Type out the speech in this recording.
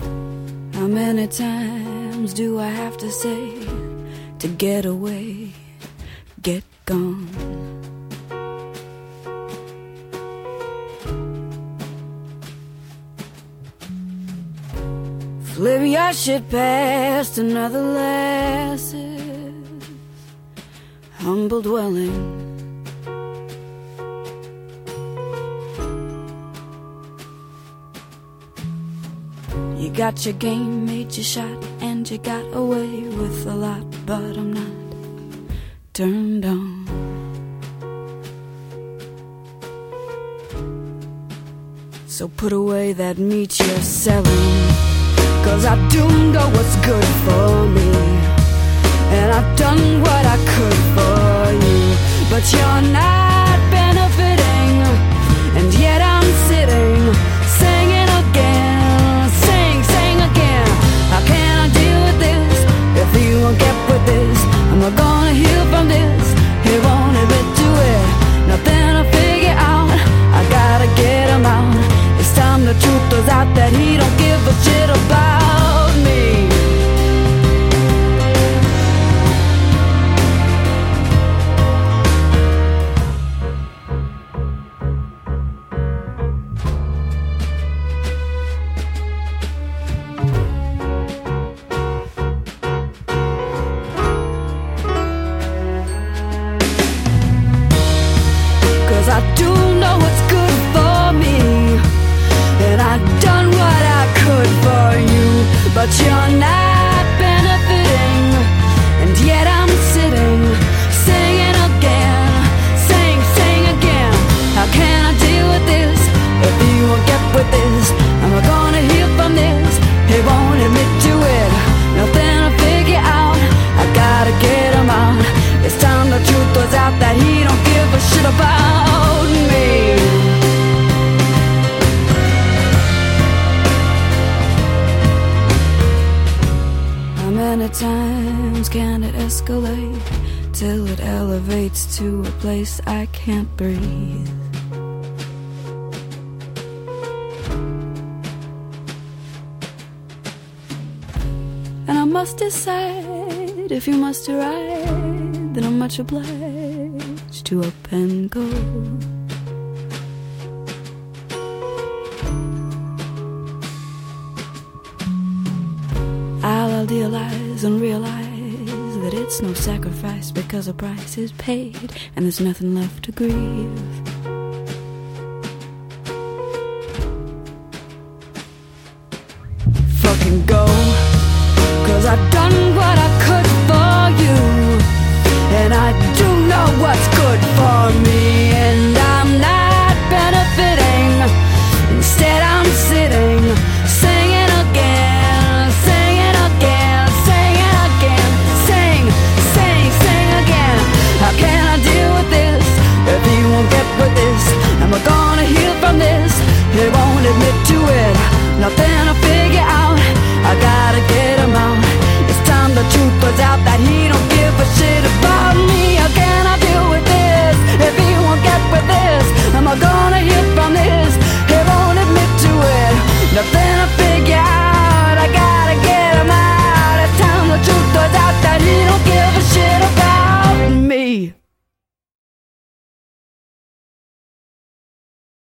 How many times do I have to say to get away, get gone? Flip your shit past another lass's humble dwelling. You got your game, made your shot, and you got away with a lot, but I'm not turned on. So put away that meat you're selling, 'cause I do know what's good for me, and I've done what I could for you, but you're not benefiting, and yet I'm sitting, singing again, sing again. How can I deal with this if you won't get with this? I'm not gonna heal from this, he won't admit to it. Nothing to figure out, I gotta get him out. It's time the truth goes out that he don't give a shit about me. I do know what's good for me, and I've done what I could for you, but you're not benefiting, and yet I'm sitting, singing again, sing again. How can I deal with this if you won't get with this? Am I gonna heal from this? He won't admit to it. Nothing to figure out, I gotta get him out. It's time the truth was out that he don't give a shit about me. How many times can it escalate till it elevates to a place I can't breathe? And I must decide if you must ride, then I'm much obliged to up and go. I'll idealize and realize that it's no sacrifice, because a price is paid and there's nothing left to grieve. Fucking go, 'cause I've done